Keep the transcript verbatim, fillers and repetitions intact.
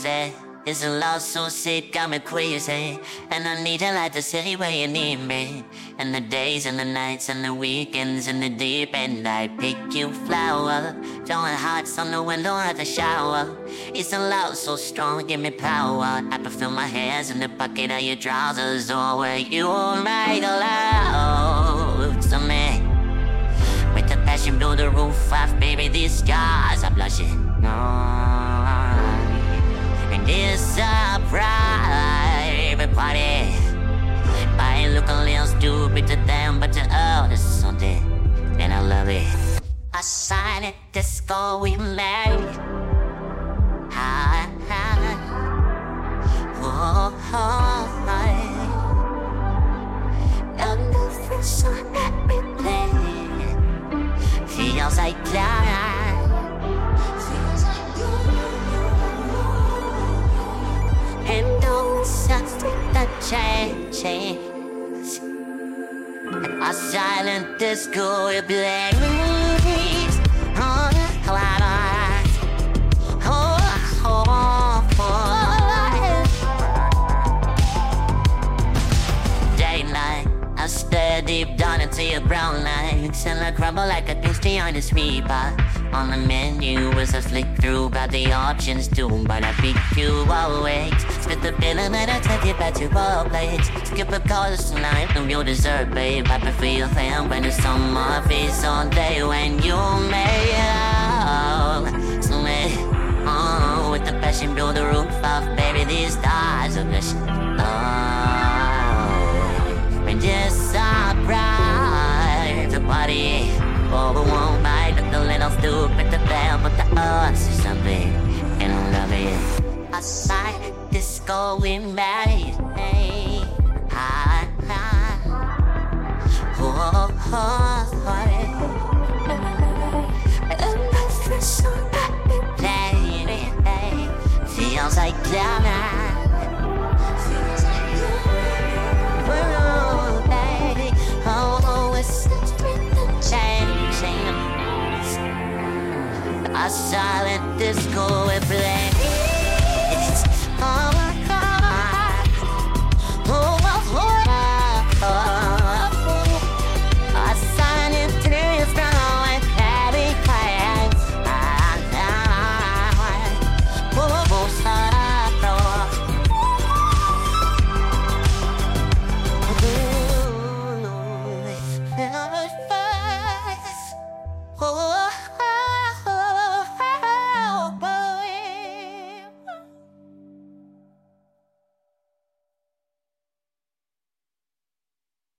easy. It's a love so sick, got me crazy. And I need you like the city where you need me. And the days and the nights and the weekends and the deep end, I pick you flower. Throwing hearts on the window at the shower. It's a love so strong, give me power. I can feel my hands in the pocket of your trousers. Or where you make love to me. With the passion, blow the roof off, baby, these scars are blushing. No. And it's a private party. I look a little stupid to them, but to others something, and I love it. A silent disco we made. Ah, ah, oh, oh, oh. And the first song that we play feels like that. And those something that changes. A silent disco it plays on the clouds. Oh, oh, oh. Day night, I stare deep down into your brown eyes, and I crumble like a pasty on the sweeper. On the menu as I flick through, got the options too, but I pick you always. Spit the bill and then I take it back to all plates. Skip a cause tonight, no you deserve, babe. I prefer your fan when it's on my face all day when you make love to me. Oh, with the passion, blow the roof off, baby, these stars are blushing. Oh, and just so bright to party. Oh, but won't bite the little stupid the bell, but the odds is something, and I love it. A side disco we made, hey, ah, ah, oh, oh, oh. And the first song that we played, hey, feels like glamour. Oh, baby, oh, it's such a change. A silent disco we play.